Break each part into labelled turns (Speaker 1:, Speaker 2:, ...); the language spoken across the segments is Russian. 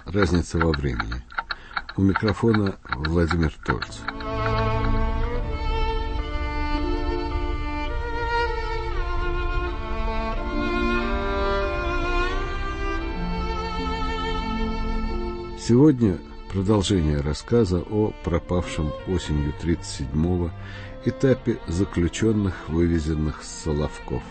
Speaker 1: «Разница во времени». У микрофона Владимир Тольц. Сегодня продолжение рассказа о пропавшем осенью 1937-го этапе заключенных, вывезенных с Соловков.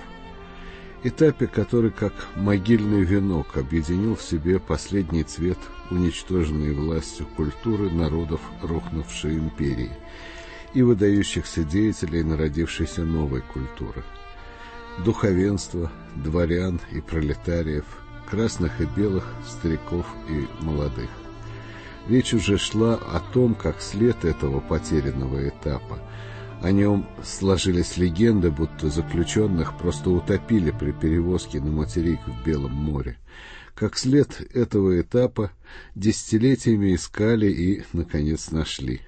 Speaker 1: Этапе, который, как могильный венок, объединил в себе последний цвет уничтоженной властью культуры народов рухнувшей империи и выдающихся деятелей народившейся новой культуры. Духовенства, дворян и пролетариев, красных и белых, стариков и молодых. Речь уже шла о том, как след этого потерянного этапа. О нем сложились легенды, будто заключенных просто утопили при перевозке на материк в Белом море. Как след этого этапа десятилетиями искали и, наконец, нашли.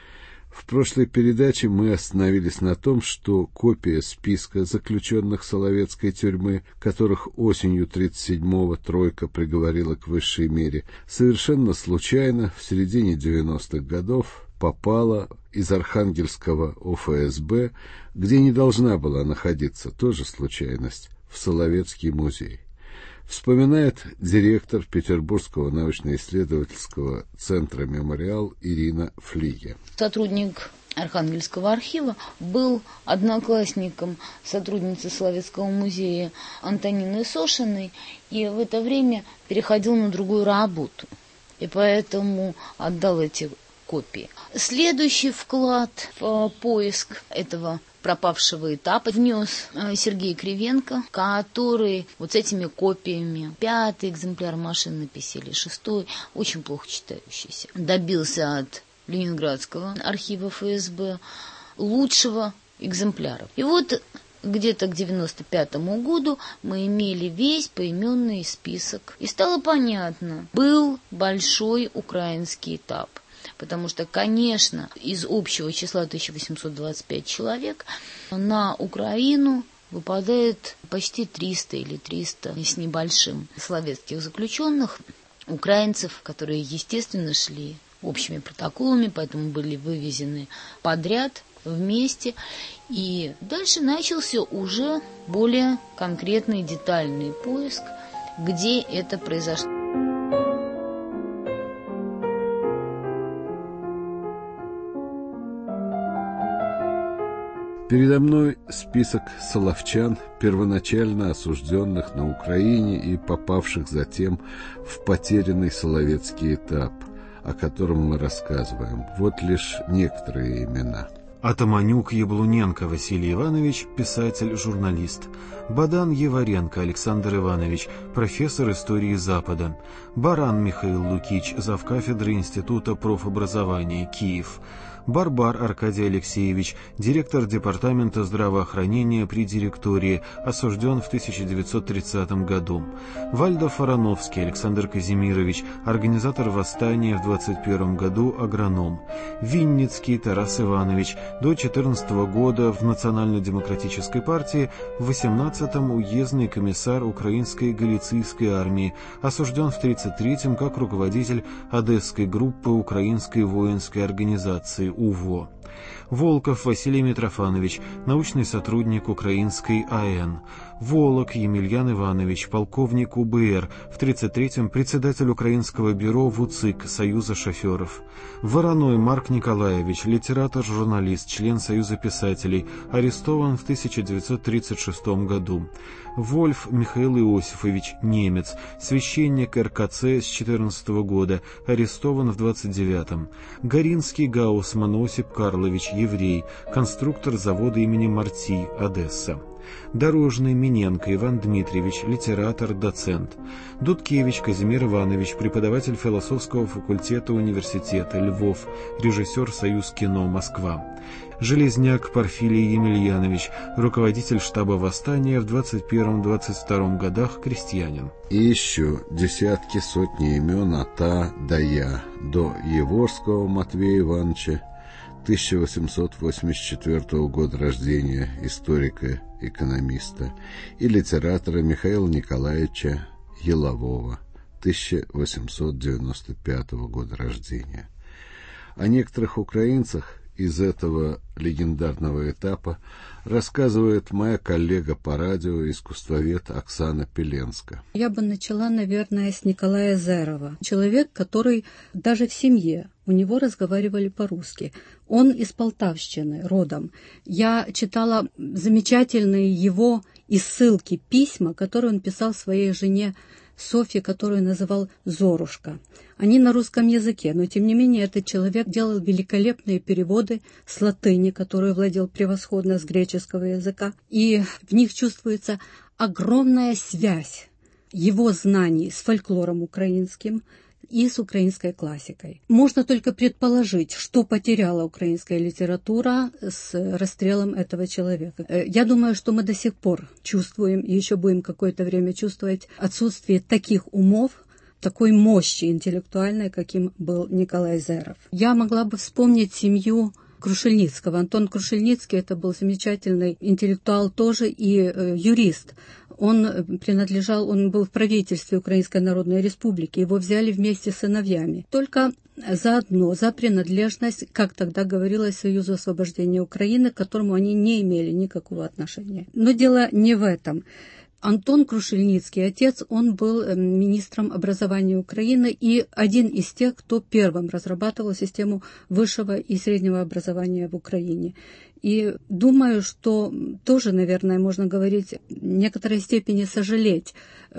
Speaker 1: В прошлой передаче мы остановились на том, что копия списка заключенных Соловецкой тюрьмы, которых осенью 1937-го тройка приговорила к высшей мере, совершенно случайно в середине 90-х годов попала из Архангельского ОФСБ, где не должна была находиться, тоже случайность, в Соловецкий музей. Вспоминает директор Петербургского научно-исследовательского центра «Мемориал» Ирина Флиге.
Speaker 2: Сотрудник Архангельского архива был одноклассником сотрудницы Соловецкого музея Антонины Сошиной и в это время переходил на другую работу. И поэтому отдал эти копии. Следующий вклад в поиск этого пропавшего этапа внес Сергей Кривенко, который вот с этими копиями, 5-й экземпляр машинописи или 6-й, очень плохо читающийся, добился от Ленинградского архива ФСБ лучшего экземпляра. И вот где-то к 95-му году мы имели весь поименный список. И стало понятно, был большой украинский этап. Потому что, конечно, из общего числа 1825 человек на Украину выпадает почти 300 или 300 с небольшим соловецких заключенных, украинцев, которые, естественно, шли общими протоколами, поэтому были вывезены подряд, вместе. И дальше начался уже более конкретный, детальный поиск, где это произошло.
Speaker 1: Передо мной список соловчан, первоначально осужденных на Украине и попавших затем в потерянный соловецкий этап, о котором мы рассказываем. Вот лишь некоторые имена.
Speaker 3: Атаманюк Яблуненко Василий Иванович, писатель, журналист. Бадан Еваренко Александр Иванович, профессор истории Запада. Баран Михаил Лукич, завкафедры Института профобразования, Киев. Барбар Аркадий Алексеевич, директор департамента здравоохранения при директории, осужден в 1930 году. Вальдо Фарановский Александр Казимирович, организатор восстания в 1921 году, агроном. Винницкий Тарас Иванович, до 2014 года в Национально-демократической партии, в 18-м уездный комиссар Украинской галицийской армии, осужден в 1933-м как руководитель Одесской группы Украинской воинской организации УВО. Волков Василий Митрофанович, научный сотрудник Украинской АН. Волок Емельян Иванович, полковник УБР, в 1933-м председатель Украинского бюро ВУЦИК Союза шоферов. Вороной Марк Николаевич, литератор-журналист, член Союза писателей, арестован в 1936 году. Вольф Михаил Иосифович, немец, священник РКЦ с 14 года, арестован в 29-м. Горинский Гаусман Осип Карлович, еврей, конструктор завода имени Марти, Одесса. Дорожный Миненко Иван Дмитриевич, литератор, доцент. Дудкевич Казимир Иванович, преподаватель философского факультета университета, Львов, режиссер Союз кино, Москва. Железняк Порфирий Емельянович, руководитель штаба восстания в 21-22 годах, крестьянин.
Speaker 1: И еще десятки, сотни имен от А до Я, до Еворского Матвея Ивановича, 1884 года рождения, историка, экономиста, и литератора Михаила Николаевича Елового, 1895 года рождения. О некоторых украинцах из этого легендарного этапа рассказывает моя коллега по радио, искусствовед Оксана Пеленска.
Speaker 4: Я бы начала, наверное, с Николая Зерова. Человек, который даже в семье, у него разговаривали по-русски. Он из Полтавщины родом. Я читала замечательные его и ссылки, письма, которые он писал своей жене Софье, которую называл Зорушка. Они на русском языке, но тем не менее этот человек делал великолепные переводы с латыни, которую владел превосходно, с греческого языка, и в них чувствуется огромная связь его знаний с фольклором украинским и с украинской классикой. Можно только предположить, что потеряла украинская литература с расстрелом этого человека. Я думаю, что мы до сих пор чувствуем, и еще будем какое-то время чувствовать, отсутствие таких умов, такой мощи интеллектуальной, каким был Николай Зеров. Я могла бы вспомнить семью Крушельницкого. Антон Крушельницкий — это был замечательный интеллектуал тоже и юрист. Он был в правительстве Украинской Народной Республики. Его взяли вместе с сыновьями. Только заодно за принадлежность, как тогда говорилось, Союзу освобождения Украины, к которому они не имели никакого отношения. Но дело не в этом. Антон Крушельницкий, отец, он был министром образования Украины и один из тех, кто первым разрабатывал систему высшего и среднего образования в Украине. И думаю, что тоже, наверное, можно говорить в некоторой степени сожалеть,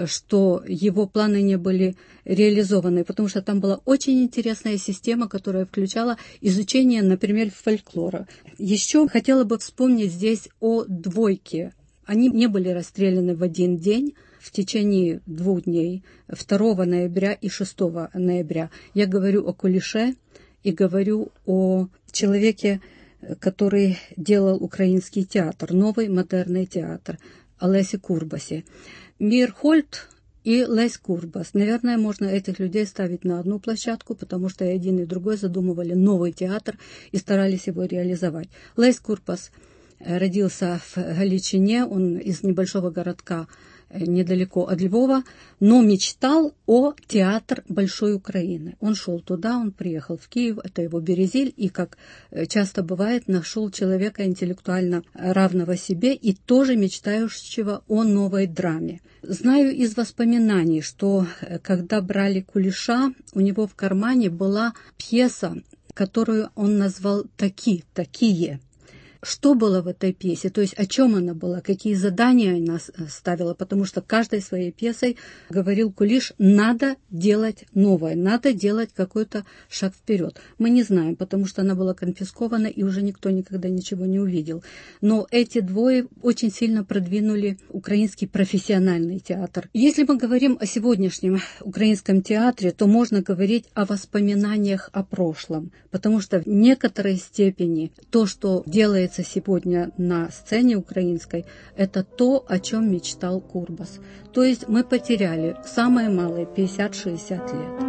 Speaker 4: что его планы не были реализованы, потому что там была очень интересная система, которая включала изучение, например, фольклора. Еще хотела бы вспомнить здесь о двойке. Они не были расстреляны в один день, в течение 2 дней, 2 ноября и 6 ноября. Я говорю о Кулише и говорю о человеке, который делал украинский театр, новый модерный театр, о Лесі Курбасі. Мирхольд и Лесь Курбас. Наверное, можно этих людей ставить на одну площадку, потому что и один, и другой задумывали новый театр и старались его реализовать. Лесь Курбас родился в Галичине, он из небольшого городка недалеко от Львова, но мечтал о театр Большой Украины. Он шел туда, он приехал в Киев, это его Березиль, и, как часто бывает, нашел человека интеллектуально равного себе и тоже мечтающего о новой драме. Знаю из воспоминаний, что когда брали Кулиша, у него в кармане была пьеса, которую он назвал «Такие». Что было в этой пьесе, то есть о чем она была, какие задания она ставила, потому что каждой своей пьесой говорил Кулиш, надо делать новое, надо делать какой-то шаг вперед. Мы не знаем, потому что она была конфискована и уже никто никогда ничего не увидел. Но эти двое очень сильно продвинули украинский профессиональный театр. Если мы говорим о сегодняшнем украинском театре, то можно говорить о воспоминаниях о прошлом, потому что в некоторой степени то, что делает сегодня на сцене украинской, это то, о чем мечтал Курбас. То есть мы потеряли самое малое 50-60 лет.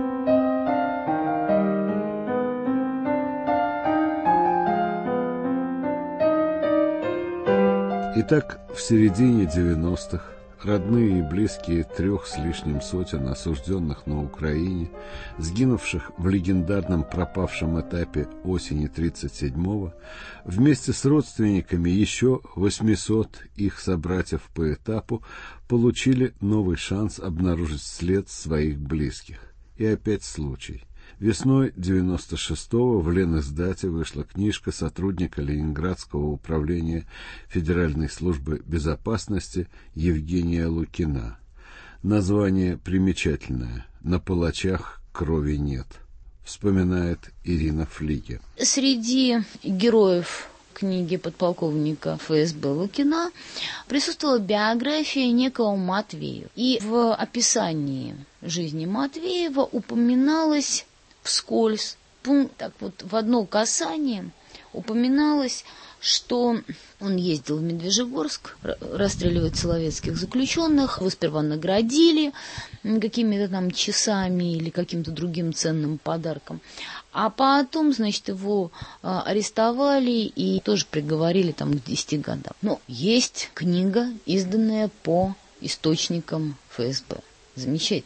Speaker 1: Итак, в середине 90-х родные и близкие 3 с лишним сотен осужденных на Украине, сгинувших в легендарном пропавшем этапе осени 1937-го, вместе с родственниками еще 800 их собратьев по этапу получили новый шанс обнаружить след своих близких. И опять случай. Весной 96-го в Ленэсдате вышла книжка сотрудника Ленинградского управления Федеральной службы безопасности Евгения Лукина. Название примечательное «На палачах крови нет», вспоминает Ирина Флиге.
Speaker 2: Среди героев книги подполковника ФСБ Лукина присутствовала биография некого Матвеева. И в описании жизни Матвеева упоминалось вскользь, так вот в одно касание упоминалось, что он ездил в Медвежьегорск расстреливать советских заключенных, его сперва наградили какими-то там часами или каким-то другим ценным подарком, а потом, значит, его арестовали и тоже приговорили там к 10 годам. Но есть книга, изданная по источникам ФСБ. Замечательно.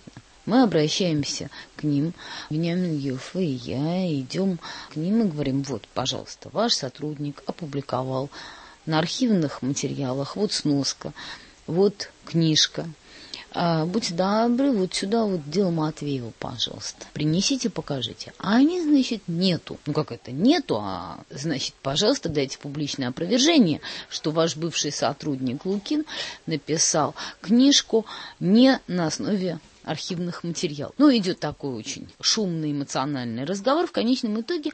Speaker 2: Мы обращаемся к ним, Вениамин Геоф и я, идем к ним и говорим: вот, пожалуйста, ваш сотрудник опубликовал на архивных материалах, вот сноска, вот книжка. Будьте добры, вот сюда вот дело Матвеева, пожалуйста. Принесите, покажите. А они, значит, нету. Ну, как это нету? Значит, пожалуйста, дайте публичное опровержение, что ваш бывший сотрудник Лукин написал книжку не на основе архивных материалов. Ну, идет такой очень шумный эмоциональный разговор. В конечном итоге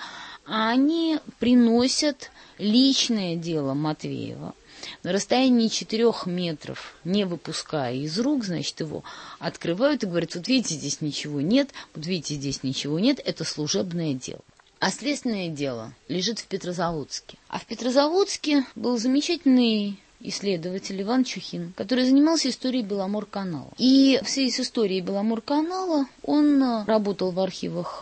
Speaker 2: они приносят личное дело Матвеева на расстоянии 4 метров, не выпуская из рук, значит, его открывают и говорят: вот видите, здесь ничего нет, вот видите, здесь ничего нет, это служебное дело. А следственное дело лежит в Петрозаводске. А в Петрозаводске был замечательный исследователь Иван Чухин, который занимался историей Беломорканала. И в связи с историей Беломорканала он работал в архивах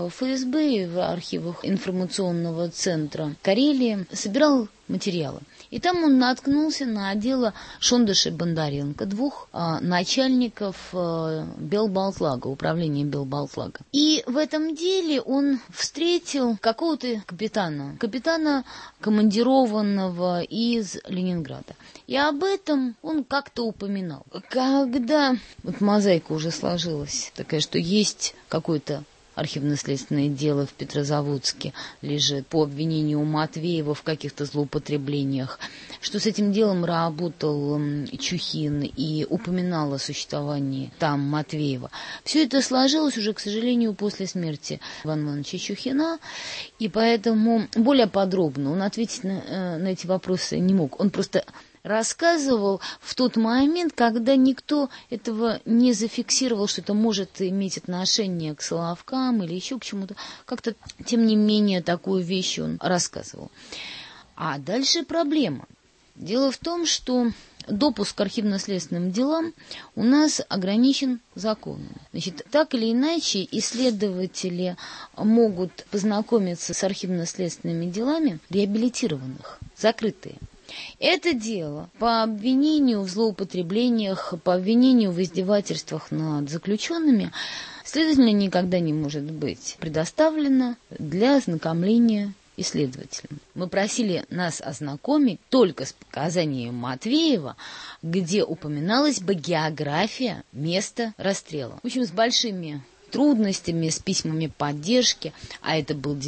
Speaker 2: ФСБ и в архивах информационного центра Карелии, собирал материалы. И там он наткнулся на дело Шондыша и Бондаренко, 2 начальников Белбалтлага, управления Белбалтлага. И в этом деле он встретил какого-то капитана, командированного из Ленинграда. И об этом он как-то упоминал. Когда вот мозаика уже сложилась такая, что есть какой-то архивно-следственное дело в Петрозаводске лежит по обвинению Матвеева в каких-то злоупотреблениях, что с этим делом работал Чухин и упоминал о существовании там Матвеева. Все это сложилось уже, к сожалению, после смерти Ивана Ивановича Чухина, и поэтому более подробно он ответить на эти вопросы не мог. Он просто рассказывал в тот момент, когда никто этого не зафиксировал, что это может иметь отношение к Соловкам или еще к чему-то. Как-то, тем не менее, такую вещь он рассказывал. А дальше проблема. Дело в том, что допуск к архивно-следственным делам у нас ограничен законом. Значит, так или иначе, исследователи могут познакомиться с архивно-следственными делами реабилитированных, закрытые. Это дело по обвинению в злоупотреблениях, по обвинению в издевательствах над заключенными, следовательно, никогда не может быть предоставлено для ознакомления исследователям. Мы просили нас ознакомить только с показаниями Матвеева, где упоминалась бы география места расстрела. В общем, с большими трудностями, с письмами поддержки, а это был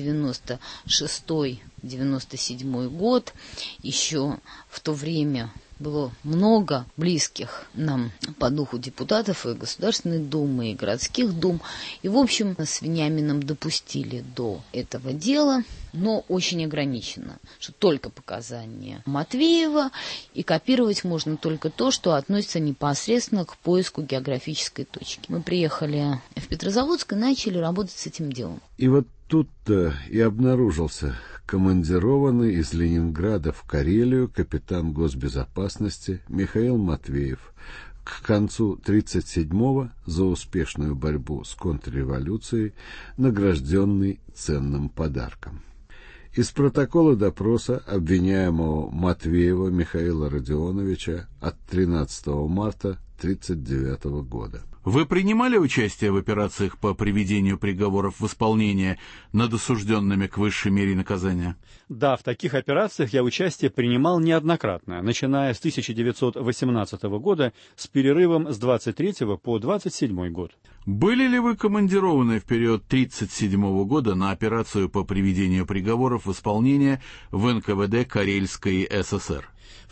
Speaker 2: 96-97 год, еще в то время было много близких нам по духу депутатов и Государственной Думы, и городских дум. И, в общем, с Вениамином допустили до этого дела, но очень ограничено, что только показания Матвеева, и копировать можно только то, что относится непосредственно к поиску географической точки. Мы приехали в Петрозаводск и начали работать с этим делом.
Speaker 1: И вот тут-то и обнаружился командированный из Ленинграда в Карелию капитан госбезопасности Михаил Матвеев, к концу 1937-го за успешную борьбу с контрреволюцией награжденный ценным подарком. Из протокола допроса обвиняемого Матвеева Михаила Родионовича от 13 марта 1939 года.
Speaker 5: Вы принимали участие в операциях по приведению приговоров в исполнение над осужденными к высшей мере наказания?
Speaker 6: Да, в таких операциях я участие принимал неоднократно, начиная с 1918 года с перерывом с 23 по 27 год.
Speaker 5: Были ли вы командированы в период 1937 года на операцию по приведению приговоров в исполнение в НКВД Карельской ССР?
Speaker 6: В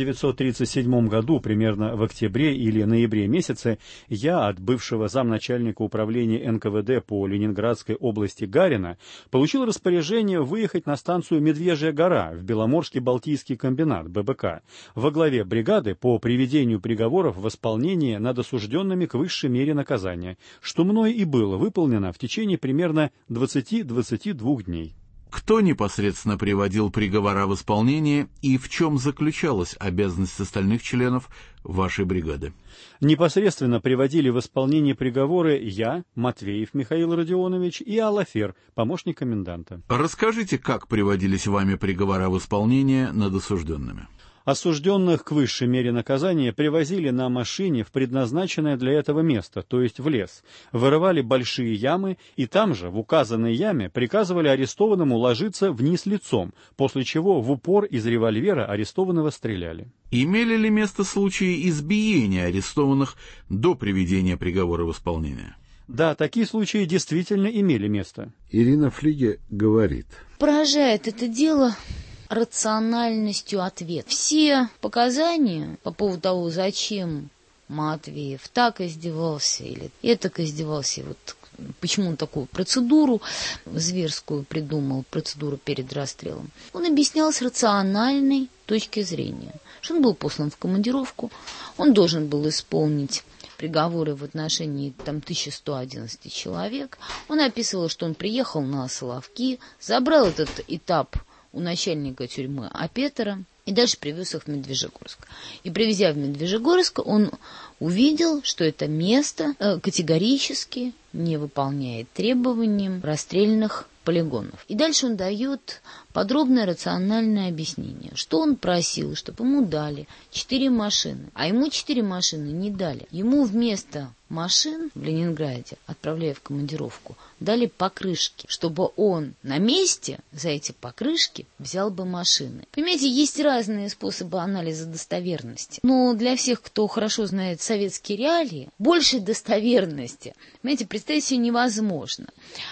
Speaker 6: 1937 году, примерно в октябре или ноябре месяце, я от бывшего замначальника управления НКВД по Ленинградской области Гарина получил распоряжение выехать на станцию Медвежья гора в Беломорский Балтийский комбинат ББК во главе бригады по приведению приговоров в исполнение над осужденными к высшей мере наказания, что мной и было выполнено в течение примерно 20-22 дней.
Speaker 5: Кто непосредственно приводил приговора в исполнение и в чем заключалась обязанность остальных членов вашей бригады?
Speaker 6: Непосредственно приводили в исполнение приговоры я, Матвеев Михаил Родионович, и Алафер, помощник коменданта.
Speaker 5: Расскажите, как приводились вами приговора в исполнение над осужденными?
Speaker 6: Осужденных к высшей мере наказания привозили на машине в предназначенное для этого место, то есть в лес, вырывали большие ямы и там же, в указанной яме, приказывали арестованному ложиться вниз лицом, после чего в упор из револьвера арестованного стреляли.
Speaker 5: Имели ли место случаи избиения арестованных до приведения приговора в исполнение?
Speaker 6: Да, такие случаи действительно имели место.
Speaker 1: Ирина Флиге говорит:
Speaker 2: поражает это дело рациональностью ответ. Все показания по поводу того, зачем Матвеев так издевался или этак издевался, вот почему он такую процедуру зверскую придумал, процедуру перед расстрелом, он объяснял с рациональной точки зрения, что он был послан в командировку, он должен был исполнить приговоры в отношении 1111 человек. Он описывал, что он приехал на Соловки, забрал этот этап у начальника тюрьмы Апетера и дальше привез их в Медвежьегорск. И привезя в Медвежьегорск, он увидел, что это место категорически не выполняет требованиям расстрельных полигонов. И дальше он дает подробное рациональное объяснение, что он просил, чтобы ему дали 4 машины, а ему 4 машины не дали. Ему вместо машин в Ленинграде, отправляя в командировку, дали покрышки, чтобы он на месте за эти покрышки взял бы машины. Понимаете, есть разные способы анализа достоверности. Но для всех, кто хорошо знает советские реалии, большей достоверности, понимаете, представить себе невозможно.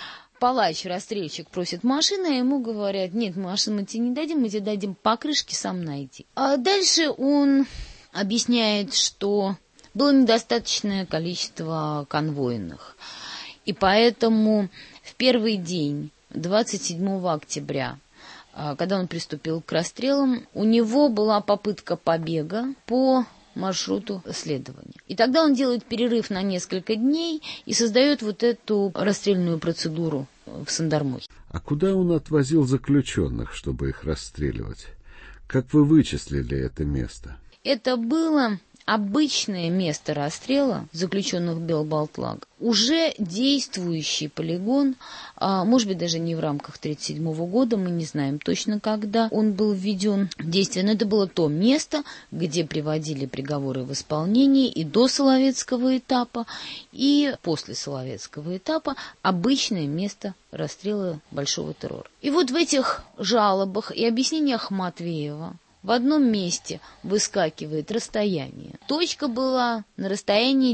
Speaker 2: Палач-расстрельщик просит машины, а ему говорят: нет, машин мы тебе не дадим, мы тебе дадим покрышки, сам найди. А дальше он объясняет, что было недостаточное количество конвойных. И поэтому в первый день, 27 октября, когда он приступил к расстрелам, у него была попытка побега по маршруту следования. И тогда он делает перерыв на несколько дней и создает вот эту расстрельную процедуру в Сандармохе.
Speaker 1: А куда он отвозил заключенных, чтобы их расстреливать? Как вы вычислили это место?
Speaker 2: Это было обычное место расстрела заключенных Белбалтлага. Уже действующий полигон, может быть, даже не в рамках 1937 года, мы не знаем точно, когда он был введен в действие, но это было то место, где приводили приговоры в исполнение и до Соловецкого этапа, и после Соловецкого этапа обычное место расстрела большого террора. И вот в этих жалобах и объяснениях Матвеева в одном месте выскакивает расстояние. Точка была на расстоянии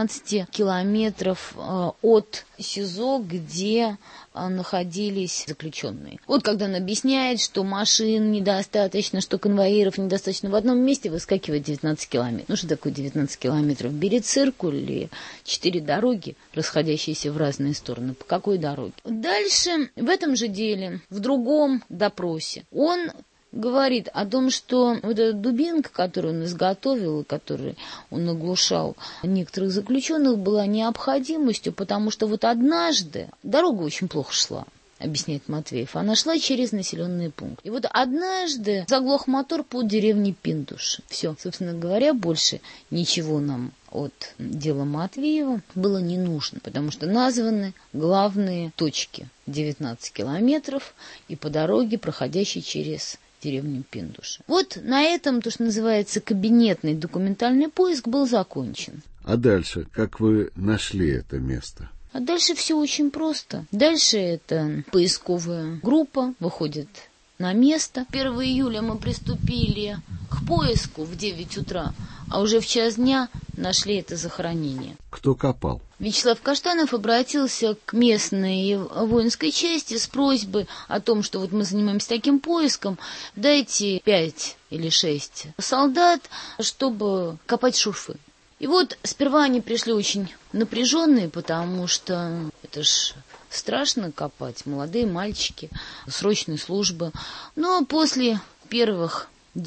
Speaker 2: 19 километров от СИЗО, где находились заключенные. Вот когда он объясняет, что машин недостаточно, что конвоиров недостаточно, в одном месте выскакивает 19 километров. Ну что такое 19 километров? Бери циркуль или 4 дороги, расходящиеся в разные стороны. По какой дороге? Дальше в этом же деле, в другом допросе, он говорит о том, что вот эта дубинка, которую он изготовил, которой он оглушал некоторых заключенных, была необходимостью, потому что вот однажды дорога очень плохо шла, объясняет Матвеев. Она шла через населенный пункт. И вот однажды заглох мотор под деревней Пиндуш. Все, собственно говоря, больше ничего нам от дела Матвеева было не нужно, потому что названы главные точки. 19 километров и по дороге, проходящей через деревню Пиндуша. Вот на этом, то, что называется, кабинетный документальный поиск был закончен.
Speaker 1: А дальше, как вы нашли это место?
Speaker 2: А дальше все очень просто. Дальше это поисковая группа выходит на место. 1 июля мы приступили к поиску в 9 утра, а уже в час дня нашли это захоронение.
Speaker 1: Кто копал?
Speaker 2: Вячеслав Каштанов обратился к местной воинской части с просьбой о том, что вот мы занимаемся таким поиском, дайте 5 или 6 солдат, чтобы копать шурфы. И вот сперва они пришли очень напряженные, потому что это ж страшно копать, молодые мальчики, срочной службы. Но после первых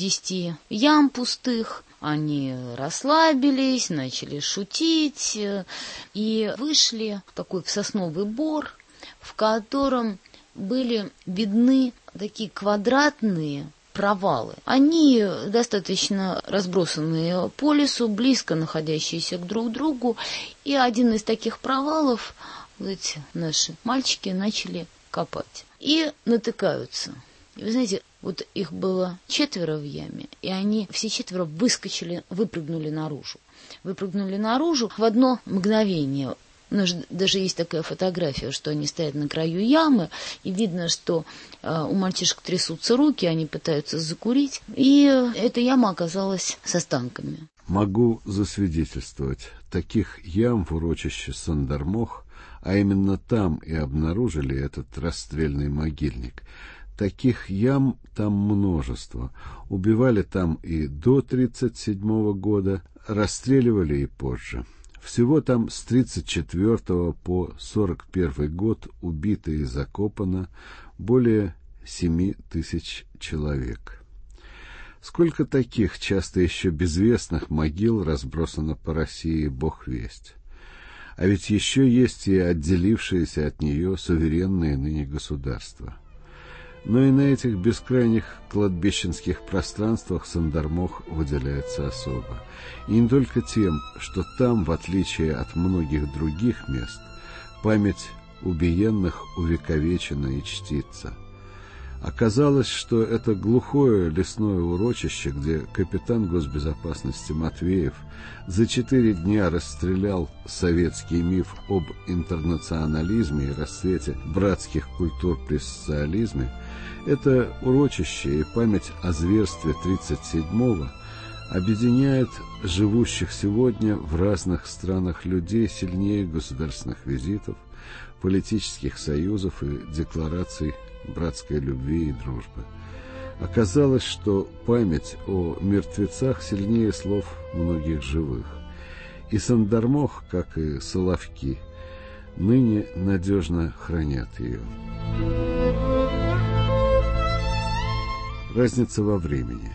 Speaker 2: 10 ям пустых они расслабились, начали шутить и вышли в сосновый бор, в котором были видны такие квадратные провалы. Они достаточно разбросанные по лесу, близко находящиеся друг к другу. И один из таких провалов эти наши мальчики начали копать. И натыкаются И вы знаете, вот их было 4 в яме, и они все 4 выпрыгнули наружу. Выпрыгнули наружу в одно мгновение. Даже есть такая фотография, что они стоят на краю ямы, и видно, что у мальчишек трясутся руки, они пытаются закурить, и эта яма оказалась с останками.
Speaker 1: Могу засвидетельствовать, таких ям в урочище Сандармох, а именно там и обнаружили этот расстрельный могильник. Таких ям там множество. Убивали там и до 1937 года, расстреливали и позже. Всего там с 1934 по 1941 год убито и закопано более 7 тысяч человек. Сколько таких, часто еще безвестных могил разбросано по России, бог весть. А ведь еще есть и отделившиеся от нее суверенные ныне государства. Но и на этих бескрайних кладбищенских пространствах Сандармох выделяется особо. И не только тем, что там, в отличие от многих других мест, память убиенных увековечена и чтится. Оказалось, что это глухое лесное урочище, где капитан госбезопасности Матвеев за 4 дня расстрелял советский миф об интернационализме и расцвете братских культур при социализме, это урочище и память о зверстве 1937-го объединяет живущих сегодня в разных странах людей сильнее государственных визитов, политических союзов и деклараций братской любви и дружбы. Оказалось, что память о мертвецах сильнее слов многих живых. И Сандармох, как и Соловки, ныне надежно хранят ее. Разница во времени.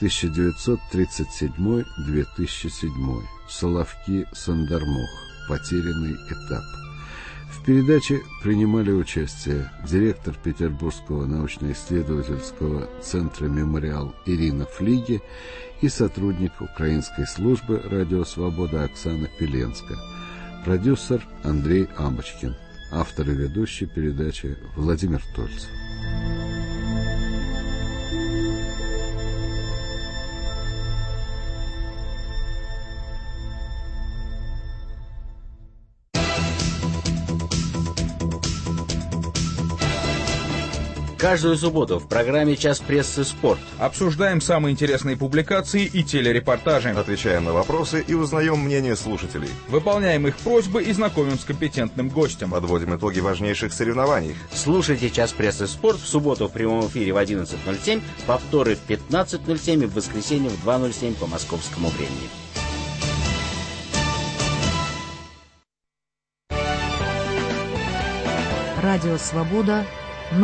Speaker 1: 1937-2007. Соловки, Сандармох. Потерянный этап. В передаче принимали участие директор Петербургского научно-исследовательского центра «Мемориал» Ирина Флиге и сотрудник украинской службы «Радио Свобода» Оксана Пеленска, продюсер Андрей Амочкин, автор и ведущий передачи Владимир Тольцев.
Speaker 7: Каждую субботу в программе «Час прессы. Спорт»
Speaker 8: обсуждаем самые интересные публикации и телерепортажи.
Speaker 9: Отвечаем на вопросы и узнаем мнение слушателей.
Speaker 8: Выполняем их просьбы и знакомим с компетентным гостем.
Speaker 9: Подводим итоги важнейших соревнований.
Speaker 7: Слушайте «Час прессы. Спорт» в субботу в прямом эфире в 11:07, повторы в 15:07 и в воскресенье в 2:07 по московскому времени.
Speaker 10: Радио «Свобода»,